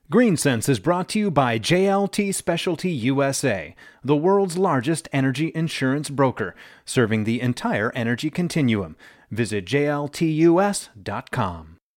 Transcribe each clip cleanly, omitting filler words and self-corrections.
GreenSense is brought to you by JLT Specialty USA, the world's largest energy insurance broker, serving the entire energy continuum. Visit jltus.com.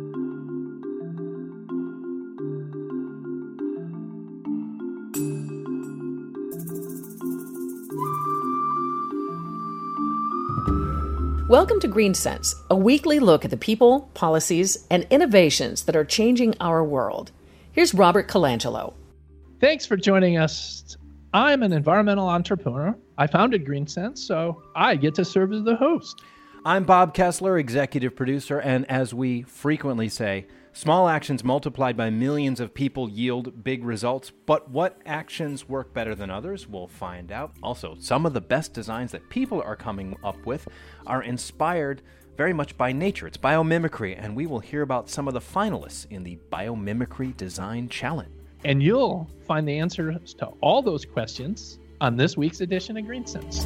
Welcome to GreenSense, a weekly look at the people, policies, and innovations that are changing our world. Here's Robert Colangelo. Thanks for joining us. I'm an environmental entrepreneur. I founded GreenSense, so I get to serve as the host. I'm Bob Kessler, executive producer, and as we frequently say, small actions multiplied by millions of people yield big results. But what actions work better than others? We'll find out. Also, some of the best designs that people are coming up with are inspired very much by nature. It's biomimicry, and we will hear about some of the finalists in the Biomimicry Design Challenge. And you'll find the answers to all those questions on this week's edition of GreenSense.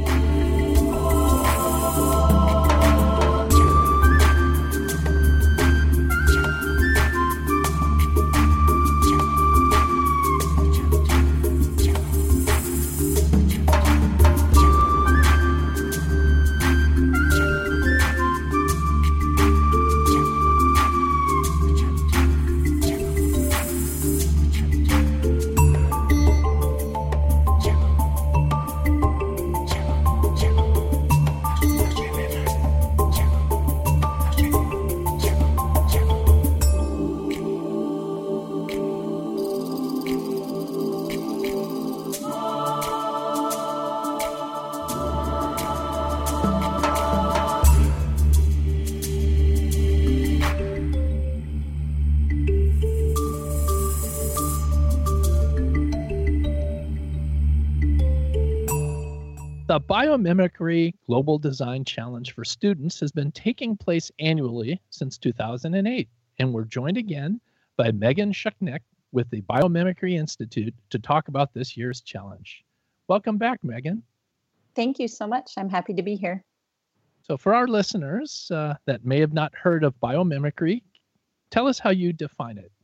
The Biomimicry Global Design Challenge for students has been taking place annually since 2008, and we're joined again by Megan Schucknecht with the Biomimicry Institute to talk about this year's challenge. Welcome back, Megan. Thank you so much. I'm happy to be here. So for our listeners that may have not heard of biomimicry, tell us how you define it.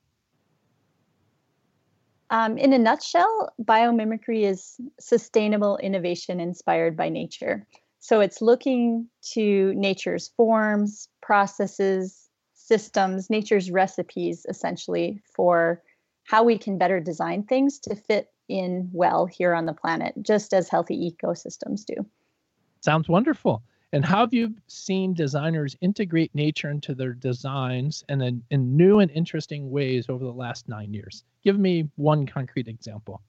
In a nutshell, biomimicry is sustainable innovation inspired by nature. So it's looking to nature's forms, processes, systems, nature's recipes, essentially, for how we can better design things to fit in well here on the planet, just as healthy ecosystems do. Sounds wonderful. And how have you seen designers integrate nature into their designs and then in new and interesting ways over the last 9 years? Give me one concrete example.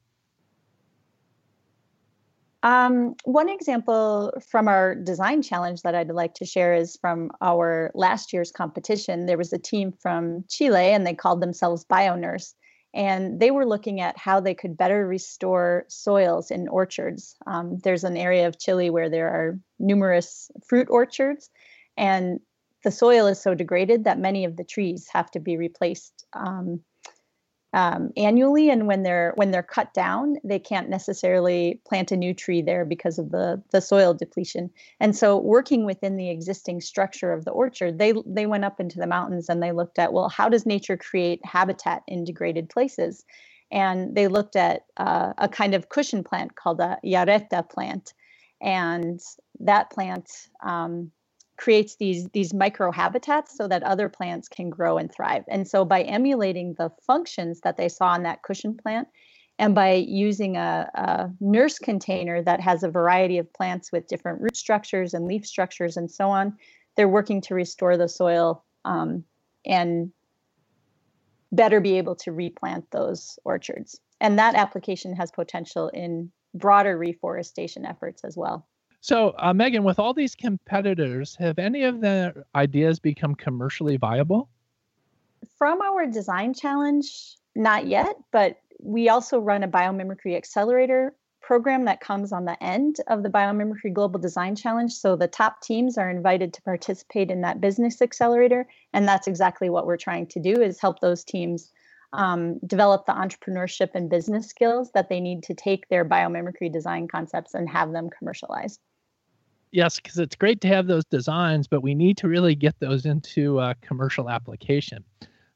One example from our design challenge that I'd like to share is from our last year's competition. There was a team from Chile, and they called themselves BioNurse. And they were looking at how they could better restore soils in orchards. There's an area of Chile where there are numerous fruit orchards, and the soil is so degraded that many of the trees have to be replaced annually. And when they're cut down, they can't necessarily plant a new tree there because of the soil depletion. And so working within the existing structure of the orchard, they went up into the mountains and they looked at, well, how does nature create habitat in degraded places? And they looked at a kind of cushion plant called a yareta plant. And that plant creates these microhabitats so that other plants can grow and thrive. And so by emulating the functions that they saw in that cushion plant, and by using a nurse container that has a variety of plants with different root structures and leaf structures and so on, they're working to restore the soil and better be able to replant those orchards. And that application has potential in broader reforestation efforts as well. So, Megan, with all these competitors, have any of their ideas become commercially viable? From our design challenge, not yet, but we also run a biomimicry accelerator program that comes on the end of the Biomimicry Global Design Challenge. So the top teams are invited to participate in that business accelerator. And that's exactly what we're trying to do, is help those teams develop the entrepreneurship and business skills that they need to take their biomimicry design concepts and have them commercialized. Yes, because it's great to have those designs, but we need to really get those into commercial application.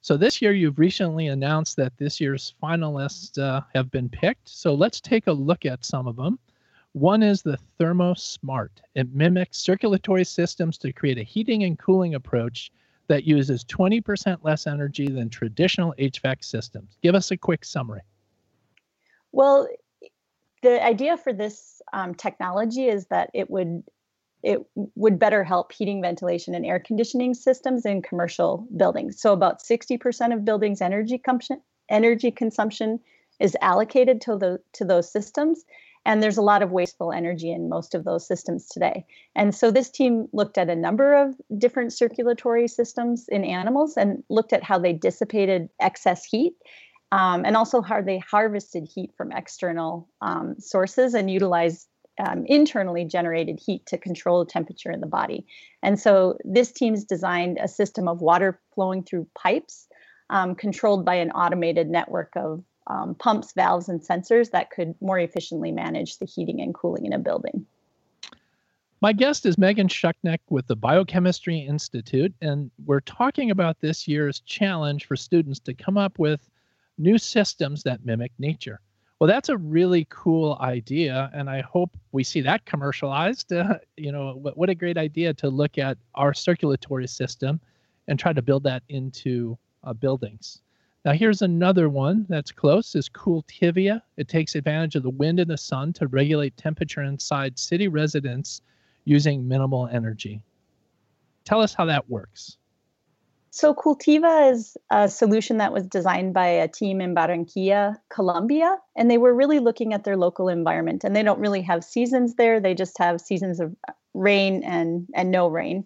So this year, you've recently announced that this year's finalists have been picked. So let's take a look at some of them. One is the ThermoSmart. It mimics circulatory systems to create a heating and cooling approach that uses 20% less energy than traditional HVAC systems. Give us a quick summary. Well, the idea for this technology is that it would better help heating, ventilation, and air conditioning systems in commercial buildings. So about 60% of buildings' energy consumption is allocated to those systems. And there's a lot of wasteful energy in most of those systems today. And so this team looked at a number of different circulatory systems in animals and looked at how they dissipated excess heat, and also how they harvested heat from external sources and utilized internally generated heat to control temperature in the body. And so this team's designed a system of water flowing through pipes, controlled by an automated network of pumps, valves, and sensors that could more efficiently manage the heating and cooling in a building. My guest is Megan Shuckneck with the Biochemistry Institute, and we're talking about this year's challenge for students to come up with new systems that mimic nature. Well, that's a really cool idea, and I hope we see that commercialized. What a great idea to look at our circulatory system and try to build that into buildings. Now, here's another one that's close, is Cooltivia. It takes advantage of the wind and the sun to regulate temperature inside city residents using minimal energy. Tell us how that works. So Cooltiva is a solution that was designed by a team in Barranquilla, Colombia, and they were really looking at their local environment. And they don't really have seasons there. They just have seasons of rain and no rain.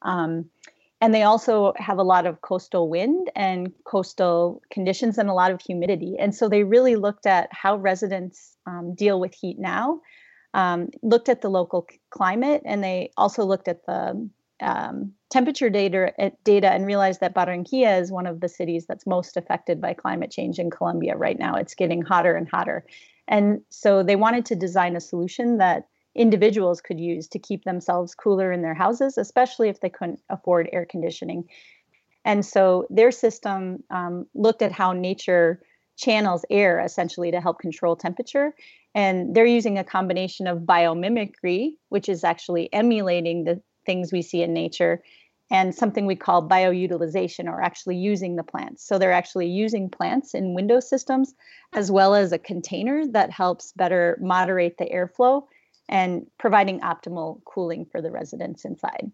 And they also have a lot of coastal wind and coastal conditions and a lot of humidity. And so they really looked at how residents deal with heat now, looked at the local climate, and they also looked at the temperature data and realized that Barranquilla is one of the cities that's most affected by climate change in Colombia right now. It's getting hotter and hotter. And so they wanted to design a solution that individuals could use to keep themselves cooler in their houses, especially if they couldn't afford air conditioning. And so their system looked at how nature channels air essentially to help control temperature. And they're using a combination of biomimicry, which is actually emulating the things we see in nature, and something we call bioutilization, or actually using the plants. So they're actually using plants in window systems, as well as a container that helps better moderate the airflow and providing optimal cooling for the residents inside.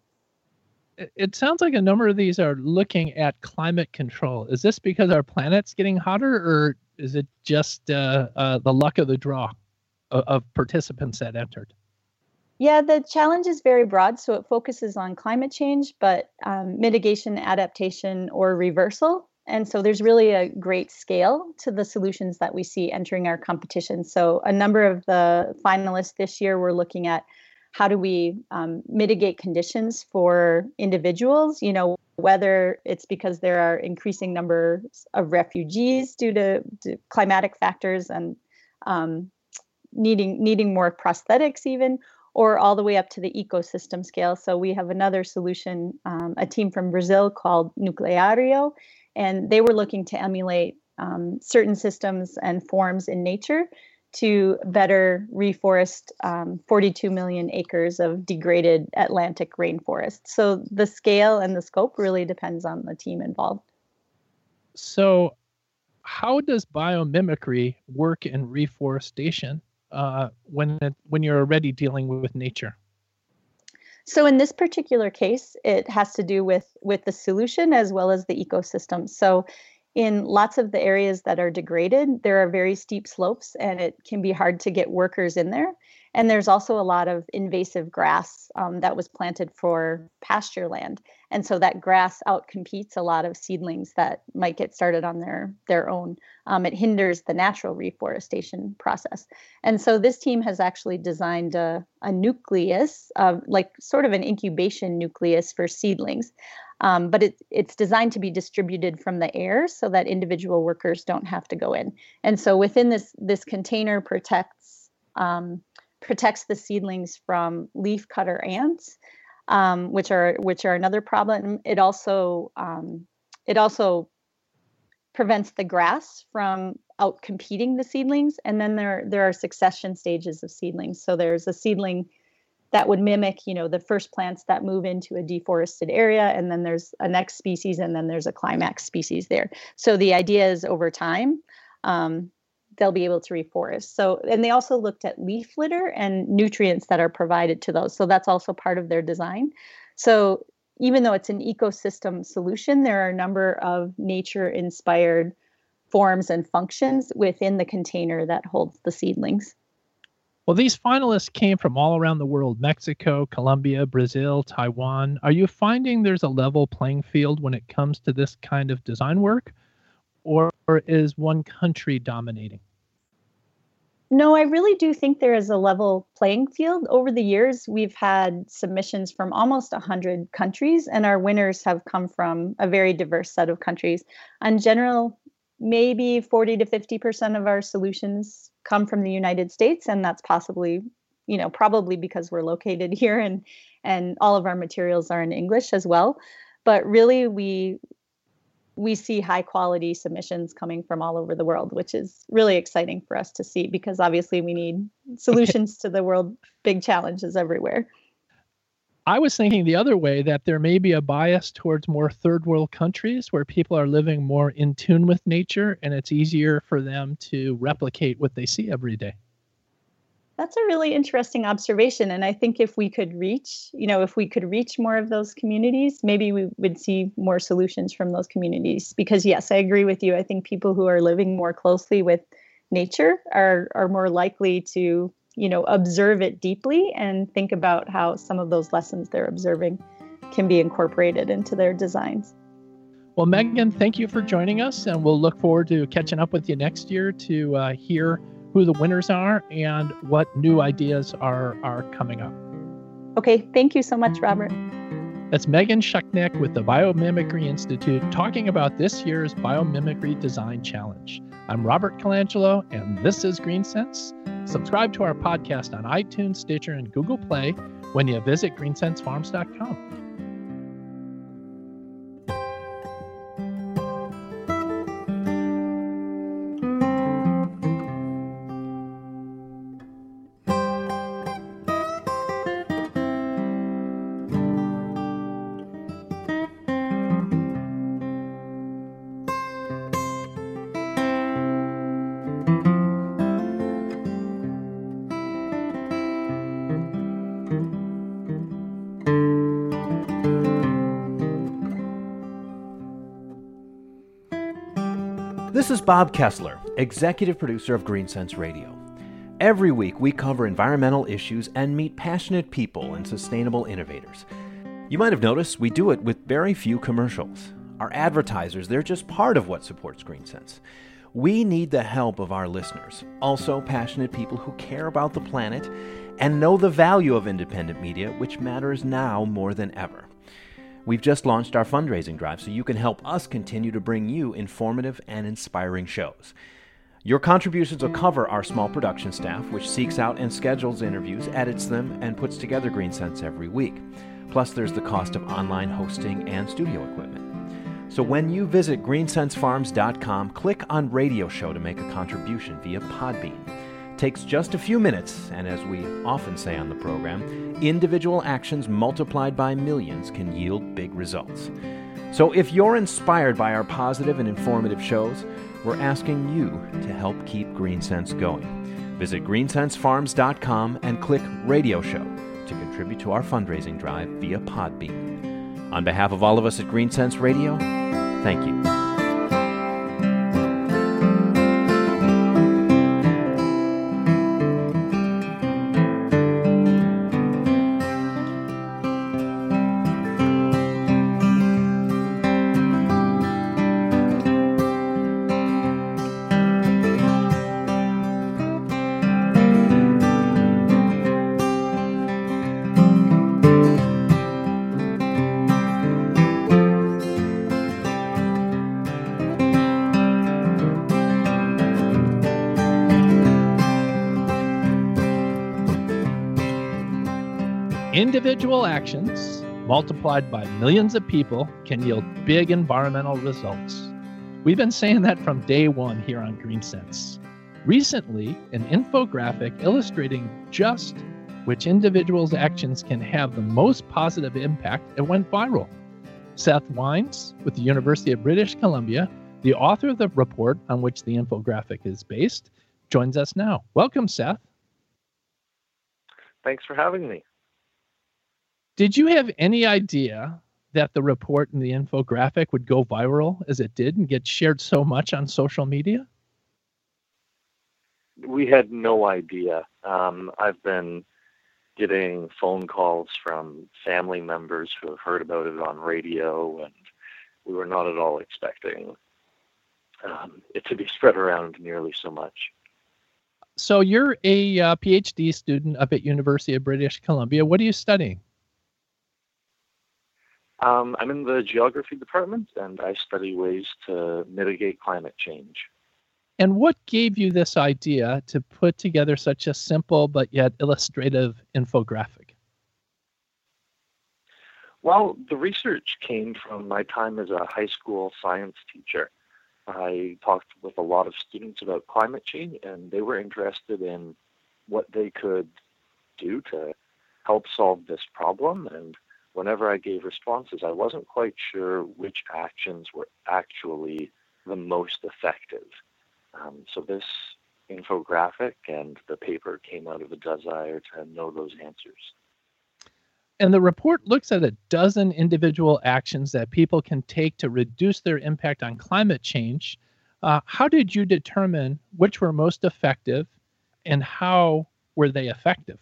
It sounds like a number of these are looking at climate control. Is this because our planet's getting hotter, or is it just the luck of the draw of participants that entered? Yeah, the challenge is very broad, so it focuses on climate change, but mitigation, adaptation, or reversal. And so there's really a great scale to the solutions that we see entering our competition. So a number of the finalists this year were looking at how do we mitigate conditions for individuals, whether it's because there are increasing numbers of refugees due to climatic factors and needing more prosthetics even, or all the way up to the ecosystem scale. So we have another solution, a team from Brazil called Nucleario, and they were looking to emulate certain systems and forms in nature to better reforest 42 million acres of degraded Atlantic rainforest. So the scale and the scope really depends on the team involved. So how does biomimicry work in reforestation when you're already dealing with nature? So in this particular case, it has to do with the solution as well as the ecosystem. So in lots of the areas that are degraded, there are very steep slopes, and it can be hard to get workers in there. And there's also a lot of invasive grass that was planted for pasture land. And so that grass outcompetes a lot of seedlings that might get started on their own. It hinders the natural reforestation process. And so this team has actually designed a nucleus, like sort of an incubation nucleus for seedlings. But it's designed to be distributed from the air so that individual workers don't have to go in. And so within this container protects the seedlings from leafcutter ants, which are another problem. It also prevents the grass from out competing the seedlings. And then there are succession stages of seedlings. So there's a seedling that would mimic, the first plants that move into a deforested area, and then there's a next species, and then there's a climax species there. So the idea is over time, they'll be able to reforest. So, and they also looked at leaf litter and nutrients that are provided to those. So that's also part of their design. So even though it's an ecosystem solution, there are a number of nature-inspired forms and functions within the container that holds the seedlings. Well, these finalists came from all around the world: Mexico, Colombia, Brazil, Taiwan. Are you finding there's a level playing field when it comes to this kind of design work, or is one country dominating? No, I really do think there is a level playing field. Over the years, we've had submissions from almost 100 countries, and our winners have come from a very diverse set of countries. In general, maybe 40 to 50% of our solutions come from the United States, and that's probably because we're located here, and all of our materials are in English as well. But really, we see high quality submissions coming from all over the world, which is really exciting for us to see, because obviously we need solutions to the world big challenges everywhere. I was thinking the other way, that there may be a bias towards more third world countries where people are living more in tune with nature, and it's easier for them to replicate what they see every day. That's a really interesting observation. And I think if we could reach more of those communities, maybe we would see more solutions from those communities. Because yes, I agree with you. I think people who are living more closely with nature are more likely to observe it deeply and think about how some of those lessons they're observing can be incorporated into their designs. Well, Megan, thank you for joining us, and we'll look forward to catching up with you next year to hear who the winners are and what new ideas are coming up. Okay, thank you so much, Robert. That's Megan Shuckneck with the Biomimicry Institute talking about this year's Biomimicry Design Challenge. I'm Robert Colangelo, and this is GreenSense. Subscribe to our podcast on iTunes, Stitcher, and Google Play when you visit greensensefarms.com. This is Bob Kessler, executive producer of GreenSense Radio. Every week we cover environmental issues and meet passionate people and sustainable innovators. You might have noticed we do it with very few commercials. Our advertisers, they're just part of what supports GreenSense. We need the help of our listeners, also passionate people who care about the planet and know the value of independent media, which matters now more than ever. We've just launched our fundraising drive, so you can help us continue to bring you informative and inspiring shows. Your contributions will cover our small production staff, which seeks out and schedules interviews, edits them, and puts together GreenSense every week. Plus, there's the cost of online hosting and studio equipment. So when you visit greensensefarms.com, click on Radio Show to make a contribution via Podbean. Takes just a few minutes, and as we often say on the program, individual actions multiplied by millions can yield big results. So if you're inspired by our positive and informative shows, we're asking you to help keep GreenSense going. Visit greensensefarms.com and click Radio Show to contribute to our fundraising drive via Podbean. On behalf of all of us at GreenSense Radio, thank you. Individual actions multiplied by millions of people can yield big environmental results. We've been saying that from day one here on GreenSense. Recently, an infographic illustrating just which individuals' actions can have the most positive impact, it went viral. Seth Wines, with the University of British Columbia, the author of the report on which the infographic is based, joins us now. Welcome, Seth. Thanks for having me. Did you have any idea that the report and the infographic would go viral as it did and get shared so much on social media? We had no idea. I've been getting phone calls from family members who have heard about it on radio, and we were not at all expecting it to be spread around nearly so much. So you're a PhD student up at University of British Columbia. What are you studying? I'm in the geography department, and I study ways to mitigate climate change. And what gave you this idea to put together such a simple but yet illustrative infographic? Well, the research came from my time as a high school science teacher. I talked with a lot of students about climate change, and they were interested in what they could do to help solve this problem. And whenever I gave responses, I wasn't quite sure which actions were actually the most effective. So this infographic and the paper came out of a desire to know those answers. And the report looks at a dozen individual actions that people can take to reduce their impact on climate change. How did you determine which were most effective, and how were they effective?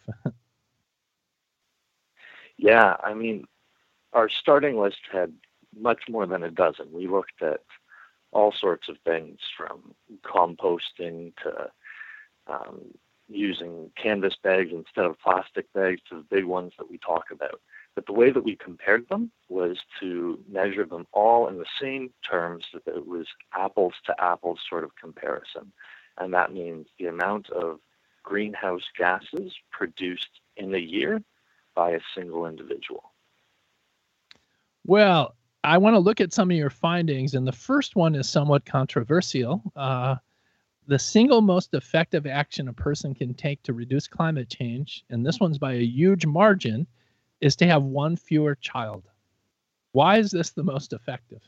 Yeah, I mean, our starting list had much more than a dozen. We looked at all sorts of things, from composting to using canvas bags instead of plastic bags, to the big ones that we talk about. But the way that we compared them was to measure them all in the same terms, that it was apples to apples sort of comparison. And that means the amount of greenhouse gases produced in a year by a single individual. Well, I want to look at some of your findings, and the first one is somewhat controversial. The single most effective action a person can take to reduce climate change, and this one's by a huge margin, is to have one fewer child. Why is this the most effective?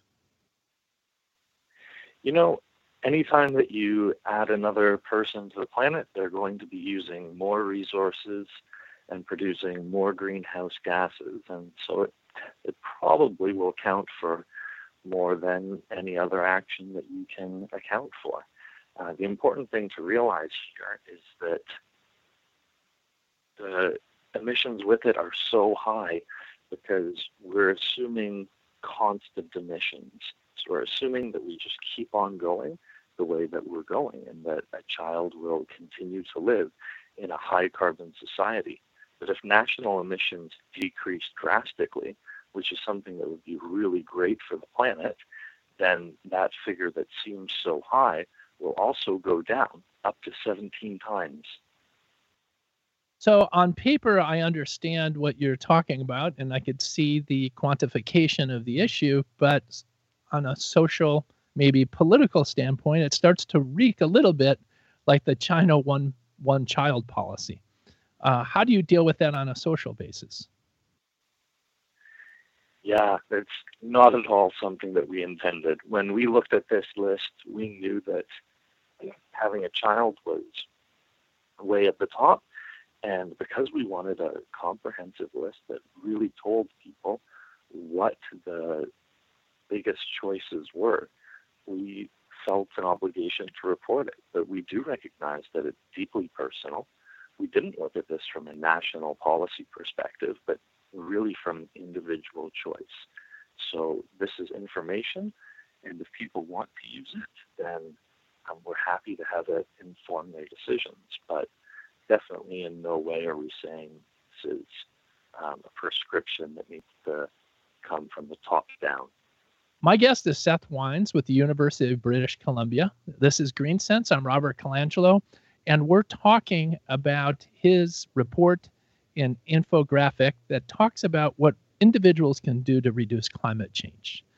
You know, anytime that you add another person to the planet, they're going to be using more resources and producing more greenhouse gases. And so it probably will count for more than any other action that you can account for. The important thing to realize here is that the emissions with it are so high because we're assuming constant emissions. So we're assuming that we just keep on going the way that we're going, and that a child will continue to live in a high carbon society. But if national emissions decrease drastically, which is something that would be really great for the planet, then that figure that seems so high will also go down up to 17 times. So on paper, I understand what you're talking about, and I could see the quantification of the issue, but on a social, maybe political standpoint, it starts to reek a little bit like the China one child policy. How do you deal with that on a social basis? Yeah, it's not at all something that we intended. When we looked at this list, we knew that having a child was way at the top. And because we wanted a comprehensive list that really told people what the biggest choices were, we felt an obligation to report it. But we do recognize that it's deeply personal. We didn't look at this from a national policy perspective, but really from individual choice. So this is information, and if people want to use it, then we're happy to have it inform their decisions. But definitely in no way are we saying this is a prescription that needs to come from the top down. My guest is Seth Wines with the University of British Columbia. This is GreenSense. I'm Robert Colangelo, and we're talking about his report and infographic that talks about what individuals can do to reduce climate change.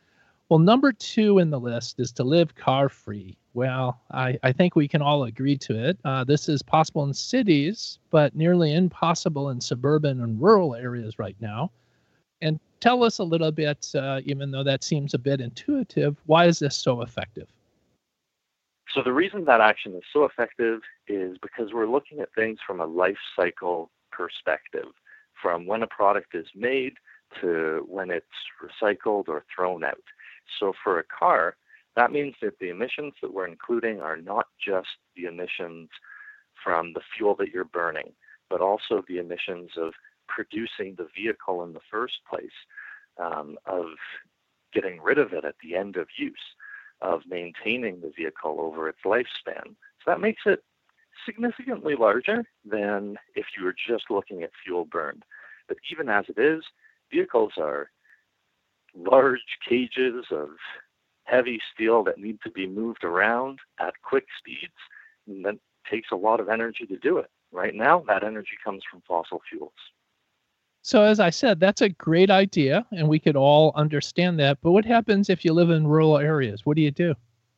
Well, number 2 in the list is to live car-free. Well, I think we can all agree to it. This is possible in cities, but nearly impossible in suburban and rural areas right now. And tell us a little bit, even though that seems a bit intuitive, why is this so effective? So the reason that action is so effective is because we're looking at things from a life cycle perspective, from when a product is made to when it's recycled or thrown out. So for a car, that means that the emissions that we're including are not just the emissions from the fuel that you're burning, but also the emissions of producing the vehicle in the first place, of getting rid of it at the end of use, of maintaining the vehicle over its lifespan. So that makes it significantly larger than if you were just looking at fuel burned. But even as it is, vehicles are large cages of heavy steel that need to be moved around at quick speeds, and that takes a lot of energy to do it. Right now, that energy comes from fossil fuels. So as I said, that's a great idea, and we could all understand that. But what happens if you live in rural areas? What do you do?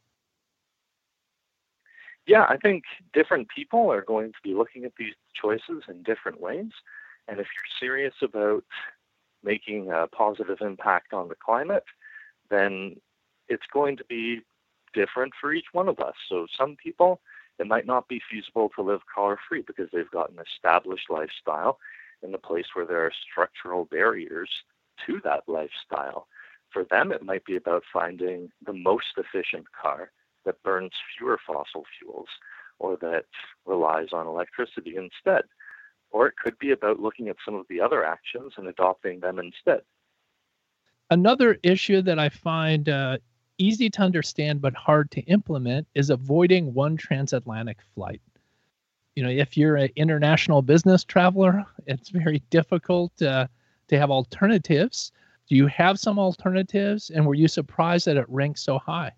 Yeah, I think different people are going to be looking at these choices in different ways. And if you're serious about making a positive impact on the climate, then it's going to be different for each one of us. So some people, it might not be feasible to live car-free because they've got an established lifestyle in a place where there are structural barriers to that lifestyle. For them, it might be about finding the most efficient car that burns fewer fossil fuels or that relies on electricity instead. Or it could be about looking at some of the other actions and adopting them instead. Another issue that I find easy to understand but hard to implement is avoiding one transatlantic flight. If you're an international business traveler, it's very difficult to have alternatives. Do you have some alternatives, and were you surprised that it ranks so high?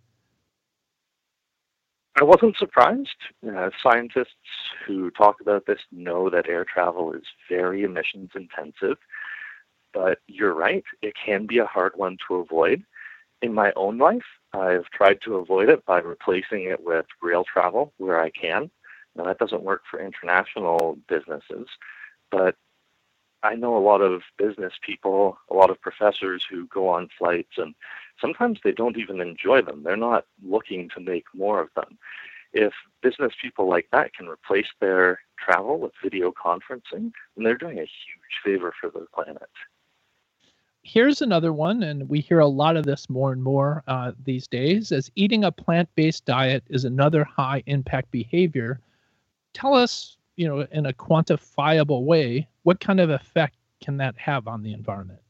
I wasn't surprised. Scientists who talk about this know that air travel is very emissions intensive, but you're right, it can be a hard one to avoid. In my own life, I've tried to avoid it by replacing it with rail travel where I can. Now, that doesn't work for international businesses, but I know a lot of business people, a lot of professors who go on flights, and sometimes they don't even enjoy them. They're not looking to make more of them. If business people like that can replace their travel with video conferencing, then they're doing a huge favor for the planet. Here's another one, and we hear a lot of this more and more these days, as eating a plant-based diet is another high-impact behavior. Tell us, in a quantifiable way, what kind of effect can that have on the environment?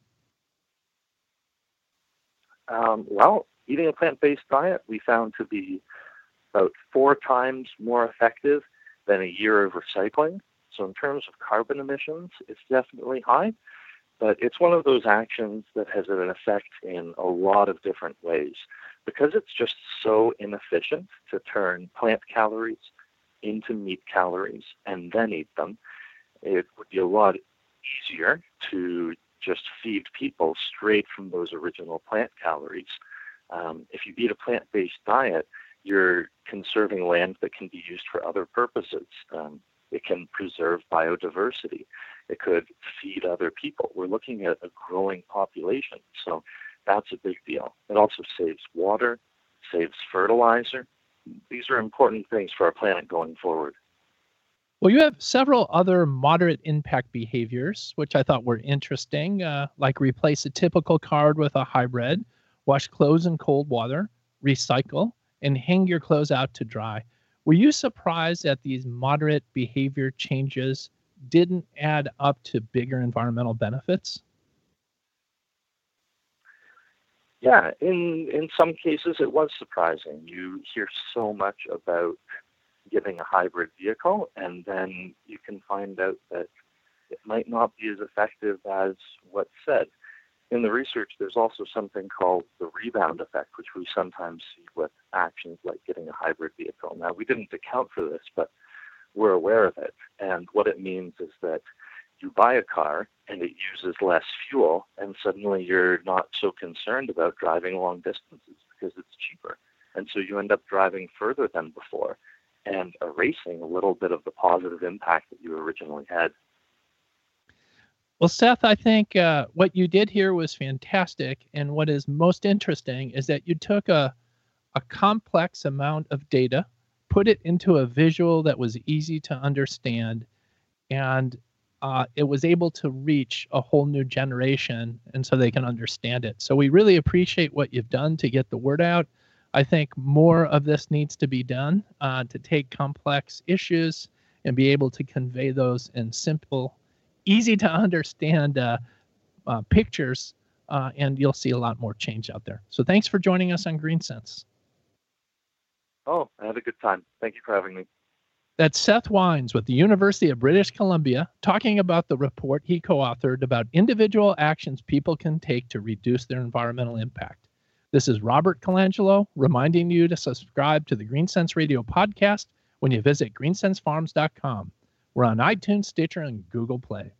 Well, eating a plant-based diet we found to be about 4 times more effective than a year of recycling. So in terms of carbon emissions, it's definitely high, but it's one of those actions that has an effect in a lot of different ways. Because it's just so inefficient to turn plant calories into meat calories and then eat them, it would be a lot easier to just feed people straight from those original plant calories. If you eat a plant-based diet, you're conserving land that can be used for other purposes. It can preserve biodiversity. It could feed other people. We're looking at a growing population, so that's a big deal. It also saves water, saves fertilizer. These are important things for our planet going forward. Well, you have several other moderate impact behaviors, which I thought were interesting, like replace a typical card with a hybrid, wash clothes in cold water, recycle, and hang your clothes out to dry. Were you surprised that these moderate behavior changes didn't add up to bigger environmental benefits? Yeah, in some cases it was surprising. You hear so much about getting a hybrid vehicle, and then you can find out that it might not be as effective as what's said. In the research, there's also something called the rebound effect, which we sometimes see with actions like getting a hybrid vehicle. Now, we didn't account for this, but we're aware of it. And what it means is that you buy a car and it uses less fuel, and suddenly you're not so concerned about driving long distances because it's cheaper. And so you end up driving further than before and erasing a little bit of the positive impact that you originally had. Well, Seth, I think what you did here was fantastic. And what is most interesting is that you took a complex amount of data, put it into a visual that was easy to understand, and it was able to reach a whole new generation, and so they can understand it. So we really appreciate what you've done to get the word out. I think more of this needs to be done to take complex issues and be able to convey those in simple, easy to understand pictures, and you'll see a lot more change out there. So thanks for joining us on GreenSense. Oh, I had a good time. Thank you for having me. That's Seth Wines with the University of British Columbia talking about the report he co-authored about individual actions people can take to reduce their environmental impact. This is Robert Colangelo reminding you to subscribe to the GreenSense Radio podcast when you visit greensensefarms.com. We're on iTunes, Stitcher, and Google Play.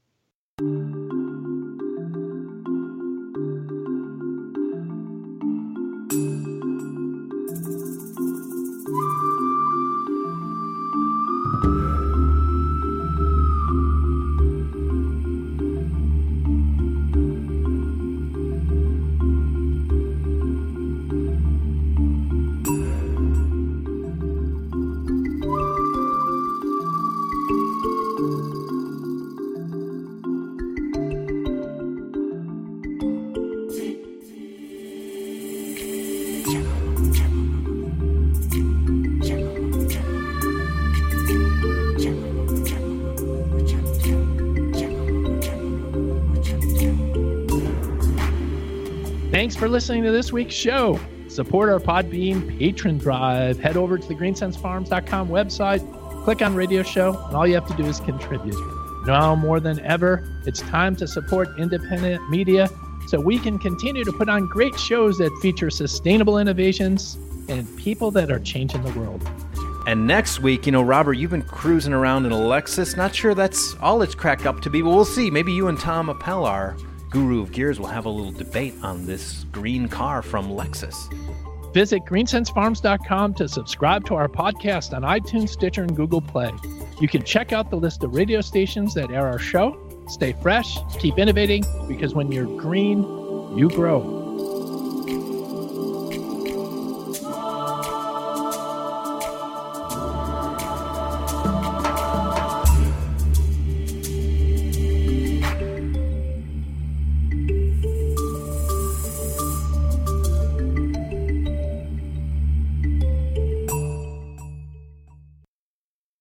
Thanks for listening to this week's show. Support our Podbean patron drive. Head over to the greensensefarms.com website, click on radio show, and all you have to do is contribute. Now more than ever, it's time to support independent media so we can continue to put on great shows that feature sustainable innovations and people that are changing the world. And next week, Robert, you've been cruising around in a Lexus. Not sure that's all it's cracked up to be, but we'll see. Maybe you and Tom Appel, our guru of gears, will have a little debate on this green car from Lexus. Visit greensensefarms.com to subscribe to our podcast on iTunes, Stitcher, and Google Play. You can check out the list of radio stations that air our show. Stay fresh, keep innovating, because when you're green, you grow.